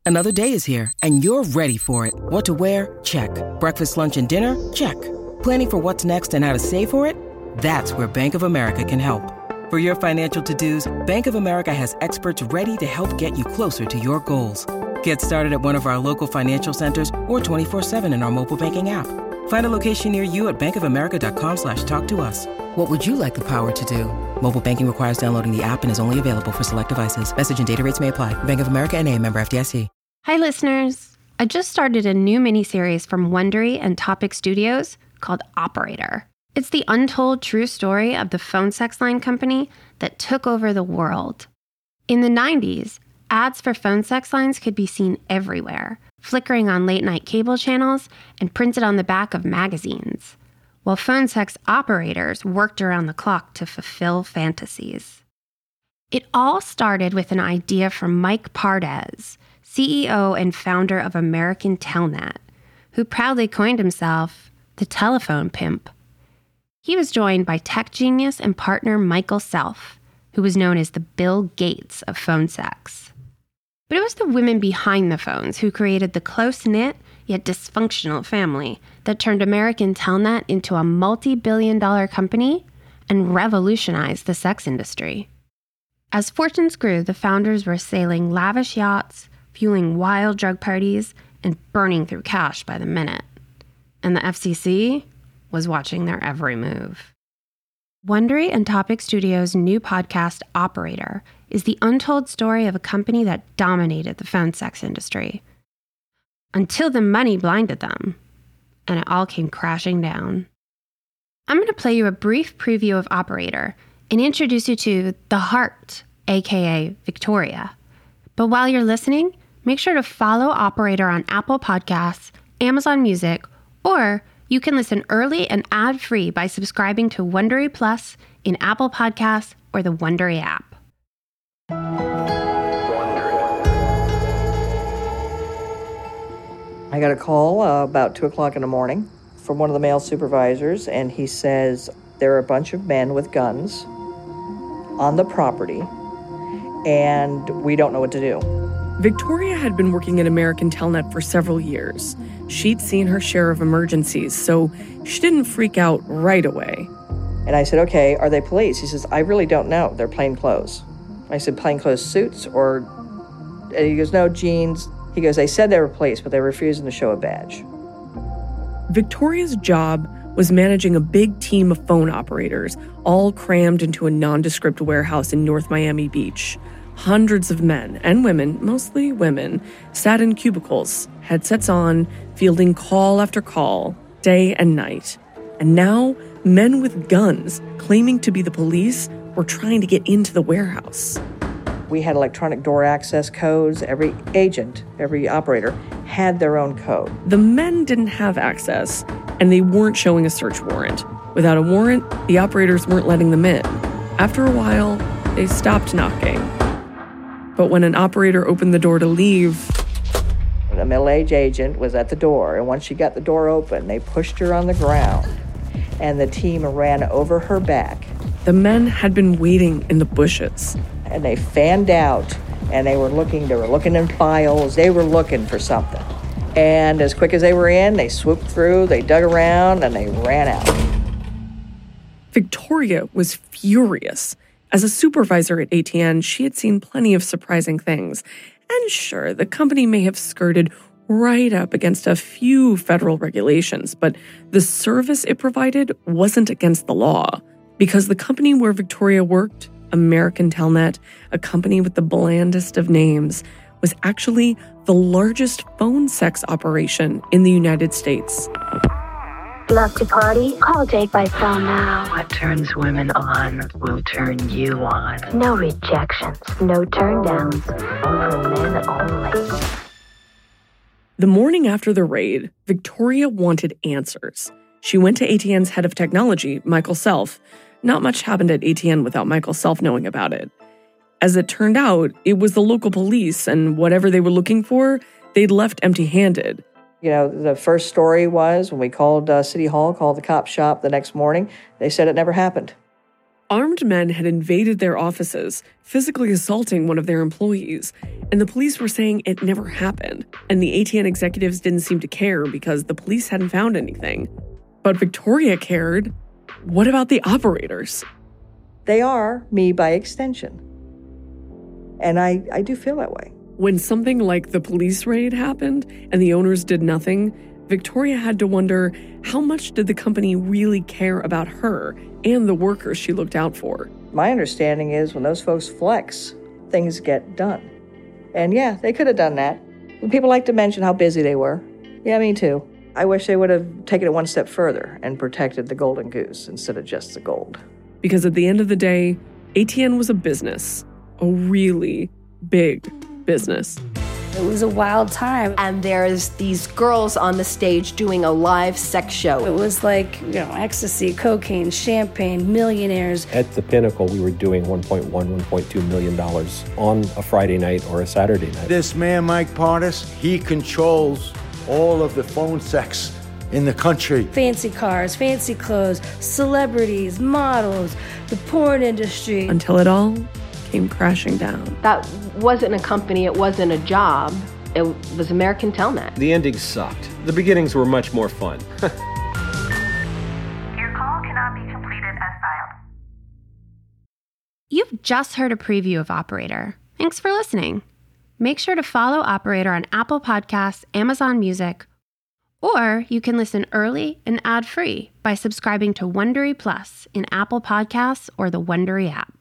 Another day is here, and you're ready for it. What to wear? Check. Breakfast, lunch, and dinner? Check. Planning for what's next and how to save for it? That's where Bank of America can help. For your financial to-dos, Bank of America has experts ready to help get you closer to your goals. Get started at one of our local financial centers or 24/7 in our mobile banking app. Find a location near you at bankofamerica.com/talktous. What would you like the power to do? Mobile banking requires downloading the app and is only available for select devices. Message and data rates may apply. Bank of America N.A., member FDIC. Hi, listeners. I just started a new miniseries from Wondery and Topic Studios called Operator. It's the untold true story of the phone sex line company that took over the world. In the 90s, ads for phone sex lines could be seen everywhere, flickering on late-night cable channels and printed on the back of magazines, while phone sex operators worked around the clock to fulfill fantasies. It all started with an idea from Mike Pardes, CEO and founder of American Telnet, who proudly coined himself the telephone pimp. He was joined by tech genius and partner Michael Self, who was known as the Bill Gates of phone sex. But it was the women behind the phones who created the close-knit yet dysfunctional family that turned American Telnet into a multi-billion-dollar company and revolutionized the sex industry. As fortunes grew, the founders were sailing lavish yachts, fueling wild drug parties, and burning through cash by the minute. And the FCC was watching their every move. Wondery and Topic Studios' new podcast, Operator, is the untold story of a company that dominated the phone sex industry. Until the money blinded them, and it all came crashing down. I'm going to play you a brief preview of Operator and introduce you to the Heart, aka Victoria. But while you're listening, make sure to follow Operator on Apple Podcasts, Amazon Music, or you can listen early and ad-free by subscribing to Wondery Plus in Apple Podcasts or the Wondery app. I got a call about 2 o'clock in the morning from one of the male supervisors, and he says there are a bunch of men with guns on the property, and we don't know what to do. Victoria had been working at American Telnet for several years. She'd seen her share of emergencies, so she didn't freak out right away. And I said, okay, are they police? He says, I really don't know. They're plainclothes. I said, plainclothes suits or... And he goes, no, jeans. He goes, they said they were police, but they're refusing to show a badge. Victoria's job was managing a big team of phone operators, all crammed into a nondescript warehouse in North Miami Beach. Hundreds of men and women, mostly women, sat in cubicles, headsets on, fielding call after call, day and night. And now, men with guns, claiming to be the police, were trying to get into the warehouse. We had electronic door access codes. Every agent, every operator, had their own code. The men didn't have access, and they weren't showing a search warrant. Without a warrant, the operators weren't letting them in. After a while, they stopped knocking. But when an operator opened the door to leave... A middle-aged agent was at the door, and once she got the door open, they pushed her on the ground, and the team ran over her back. The men had been waiting in the bushes. And they fanned out, and they were looking in files, they were looking for something. And as quick as they were in, they swooped through, they dug around, and they ran out. Victoria was furious. As a supervisor at ATN, she had seen plenty of surprising things. And sure, the company may have skirted right up against a few federal regulations, but the service it provided wasn't against the law. Because the company where Victoria worked, American Telnet, a company with the blandest of names, was actually the largest phone sex operation in the United States. Love to party? Call Jake by phone now. What turns women on will turn you on. No rejections, no turndowns, over men only. The morning after the raid, Victoria wanted answers. She went to ATN's head of technology, Michael Self. Not much happened at ATN without Michael Self knowing about it. As it turned out, it was the local police, and whatever they were looking for, they'd left empty-handed. You know, the first story was when we called City Hall, called the cop shop the next morning, they said it never happened. Armed men had invaded their offices, physically assaulting one of their employees, and the police were saying it never happened, and the ATN executives didn't seem to care because the police hadn't found anything. But Victoria cared. What about the operators? They are me by extension. And I do feel that way. When something like the police raid happened and the owners did nothing, Victoria had to wonder, how much did the company really care about her and the workers she looked out for? My understanding is when those folks flex, things get done. And yeah, they could have done that. People like to mention how busy they were. Yeah, me too. I wish they would have taken it one step further and protected the golden goose instead of just the gold. Because at the end of the day, ATN was a business, a really big business. It was a wild time. And there's these girls on the stage doing a live sex show. It was like, ecstasy, cocaine, champagne, millionaires. At the pinnacle, we were doing $1.2 million on a Friday night or a Saturday night. This man, Mike Partis, he controls all of the phone sex in the country. Fancy cars, fancy clothes, celebrities, models, the porn industry. Until it all came crashing down. That wasn't a company, it wasn't a job. It was American Telnet. The ending sucked. The beginnings were much more fun. Your call cannot be completed as dialed. You've just heard a preview of Operator. Thanks for listening. Make sure to follow Operator on Apple Podcasts, Amazon Music, or you can listen early and ad-free by subscribing to Wondery Plus in Apple Podcasts or the Wondery app.